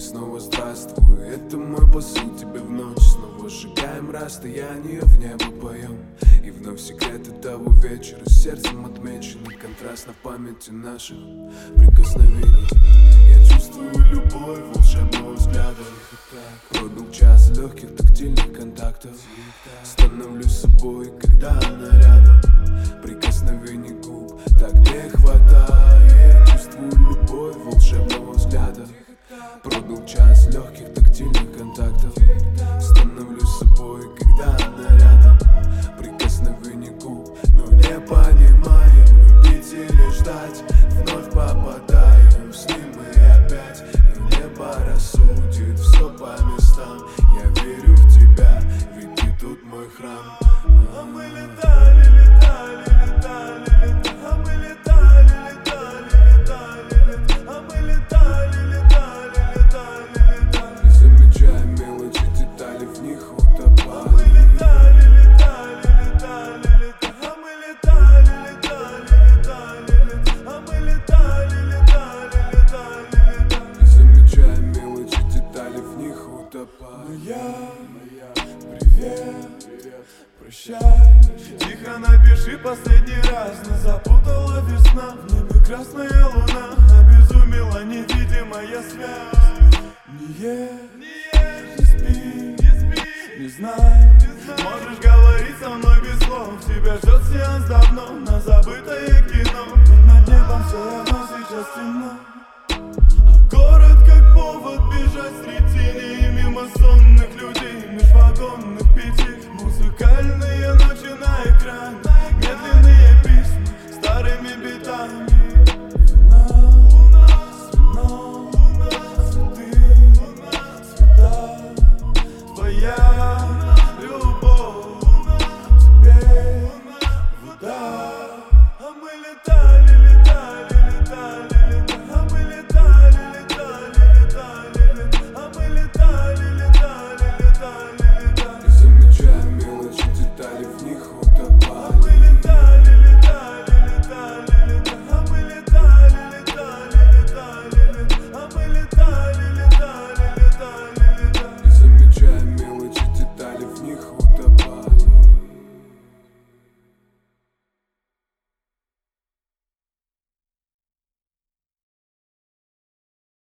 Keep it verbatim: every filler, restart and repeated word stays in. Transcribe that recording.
снова здравствуй. Это мой посыл тебе в ночь. Снова сжигаем расстояние, в небо поем. И вновь секреты того вечера сердцем отмечены. Контраст на памяти наших прикосновений. Я чувствую любовь волшебного взгляда. Пробил час легких тактильных контактов. Становлюсь собой, когда она рядом. Прикосновений губ так не хватает. Чувствую любовь волшебного взгляда. Пробил час легких тактильных контактов. Становлюсь собой, когда она рядом. Прикосновений губ, но не понимаем, любить или ждать. Вновь попадаем в сны мы опять. И небо рассудит все по местам. Я верю в тебя, ведь ты тут мой храм. А мы летали, летали, летали, летали. А мы летали, летали, летали, летали. А мы летали, летали, летали, летали. Не замечая мелочи, детали в них утопали. А мы летали, летали, летали, летали. А мы летали, летали, летали, летали. А мы летали, летали, летали, летали. Не замечая мелочи, детали в них утопали. Я, привет, прощай. Тихо напиши последний раз. Нас запутала весна. В небе красная луна. Обезумела невидимая связь. Не ешь, не спи, не знай. Можешь говорить со мной без слов. Тебя ждет сеанс давно на забытое кино. И над небом все равно сейчас темно. А город как повод бежать среди теней мимо